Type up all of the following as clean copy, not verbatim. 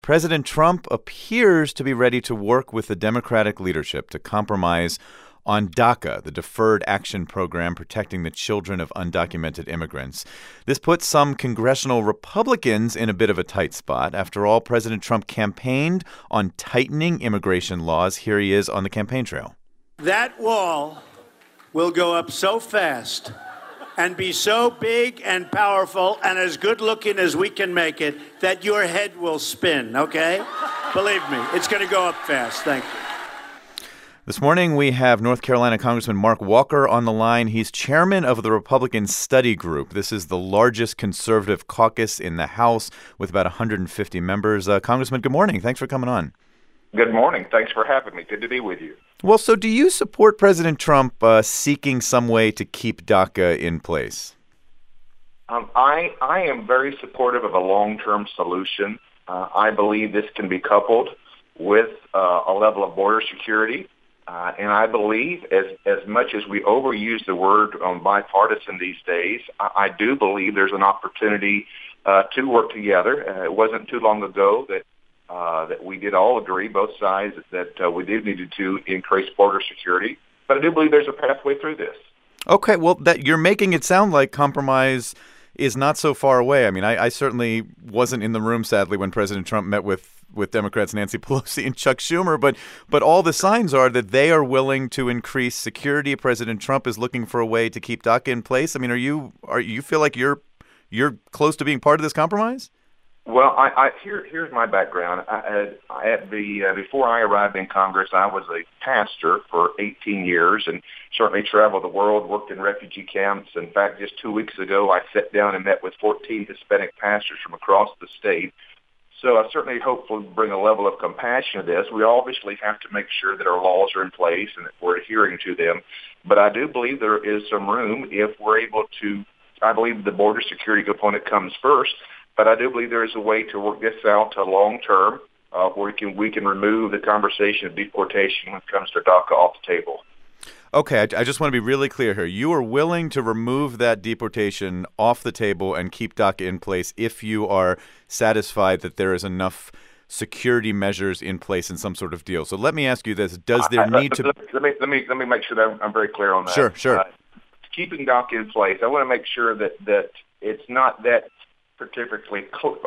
President Trump appears to be ready to work with the Democratic leadership to compromise on DACA, the Deferred Action Program protecting the children of undocumented immigrants. This puts some congressional Republicans in a bit of a tight spot. After all, President Trump campaigned on tightening immigration laws. Here he is on the campaign trail. That wall will go up so fast and be so big and powerful and as good-looking as we can make it that your head will spin, okay? Believe me, it's going to go up fast. Thank you. This morning, we have North Carolina Congressman Mark Walker on the line. He's chairman of the Republican Study Group. This is the largest conservative caucus in the House with about 150 members. Congressman, good morning. Thanks for coming on. Good morning. Thanks for having me. Good to be with you. Well, so do you support President Trump seeking some way to keep DACA in place? I am very supportive of a long-term solution. I believe this can be coupled with a level of border security. And I believe as much as we overuse the word bipartisan these days, I do believe there's an opportunity to work together. It wasn't too long ago that we did all agree, both sides, that we did need to increase border security. But I do believe there's a pathway through this. Okay, well, that you're making it sound like compromise is not so far away. I mean, I certainly wasn't in the room, sadly, when President Trump met with Democrats Nancy Pelosi and Chuck Schumer, but all the signs are that they are willing to increase security. President Trump is looking for a way to keep DACA in place. I mean, are you feel like you're close to being part of this compromise? Well, here's my background. Before I arrived in Congress, I was a pastor for 18 years and certainly traveled the world, worked in refugee camps. In fact, just 2 weeks ago, I sat down and met with 14 Hispanic pastors from across the state. So I certainly hope to bring a level of compassion to this. We obviously have to make sure that our laws are in place and that we're adhering to them. But I do believe there is some room if we're able to. I believe the border security component comes first. But I do believe there is a way to work this out to long term where we can remove the conversation of deportation when it comes to DACA off the table. Okay, I just want to be really clear here. You are willing to remove that deportation off the table and keep DACA in place if you are satisfied that there is enough security measures in place in some sort of deal. So let me ask you this: does there need to? Let me make sure that I'm very clear on that. Sure. Keeping DACA in place, I want to make sure that it's not that perfectly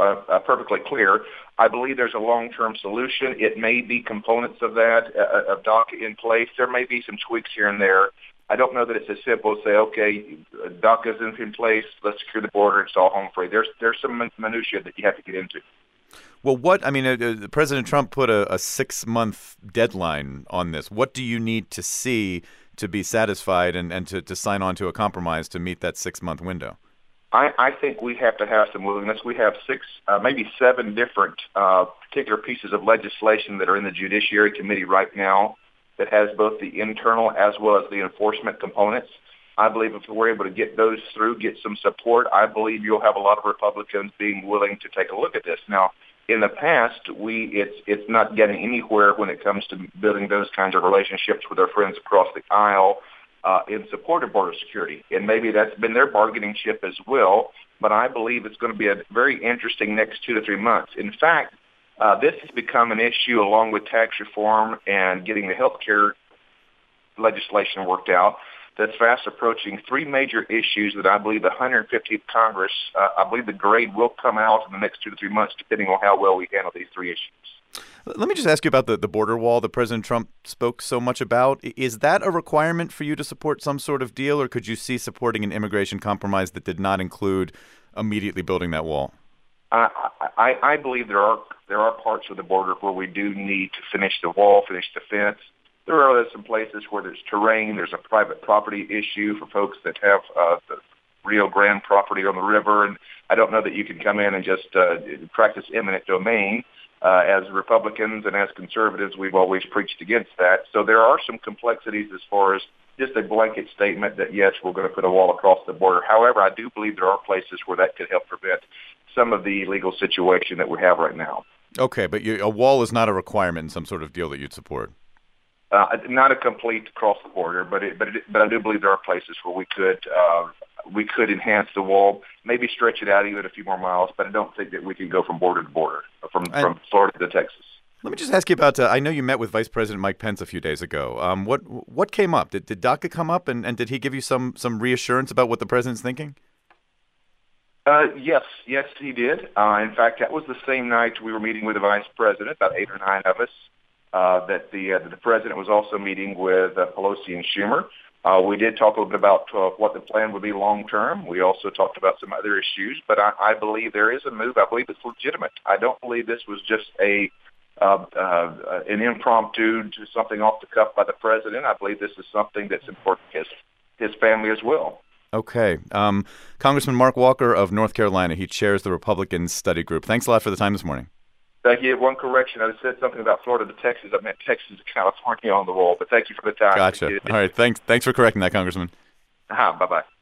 clear. I believe there's a long-term solution. It may be components of that, of DACA in place. There may be some tweaks here and there. I don't know that it's as simple as say, okay, DACA is in place, let's secure the border, it's all home free. There's some minutiae that you have to get into. Well, President Trump put a 6-month deadline on this. What do you need to see to be satisfied and to sign on to a compromise to meet that 6-month window? I think we have to have some willingness. We have 6, maybe 7 different particular pieces of legislation that are in the Judiciary Committee right now that has both the internal as well as the enforcement components. I believe if we're able to get those through, get some support, I believe you'll have a lot of Republicans being willing to take a look at this. Now, in the past, it's not getting anywhere when it comes to building those kinds of relationships with our friends across the aisle in support of border security. And maybe that's been their bargaining chip as well, but I believe it's going to be a very interesting next 2 to 3 months. In fact, this has become an issue along with tax reform and getting the health care legislation worked out that's fast approaching 3 major issues that I believe the 150th Congress, I believe the grade will come out in the next 2 to 3 months depending on how well we handle these 3 issues. Let me just ask you about the border wall that President Trump spoke so much about. Is that a requirement for you to support some sort of deal, or could you see supporting an immigration compromise that did not include immediately building that wall? I believe there are parts of the border where we do need to finish the wall, finish the fence. There are some places where there's terrain, there's a private property issue for folks that have the Rio Grande property on the river, and I don't know that you can come in and just practice eminent domain. As Republicans and as conservatives, we've always preached against that. So there are some complexities as far as just a blanket statement that, yes, we're going to put a wall across the border. However, I do believe there are places where that could help prevent some of the illegal situation that we have right now. Okay, but a wall is not a requirement in some sort of deal that you'd support? Not a complete across the border, but I do believe there are places where we could we could enhance the wall, maybe stretch it out even a few more miles, but I don't think that we can go from border to border, from Florida to Texas. Let me just ask you about, I know you met with Vice President Mike Pence a few days ago. What came up? Did DACA come up, and did he give you some reassurance about what the president's thinking? Yes, he did. In fact, that was the same night we were meeting with the vice president, about 8 or 9 of us, that the president was also meeting with Pelosi and Schumer. We did talk a little bit about what the plan would be long term. We also talked about some other issues, but I believe there is a move. I believe it's legitimate. I don't believe this was just an impromptu, something off the cuff by the president. I believe this is something that's important to his family as well. Okay. Congressman Mark Walker of North Carolina, he chairs the Republican Study Group. Thanks a lot for the time this morning. Thank you. One correction. I said something about Florida to Texas. I meant Texas to California on the wall, but thank you for the time. Gotcha. All right. Thanks for correcting that, Congressman. Bye-bye.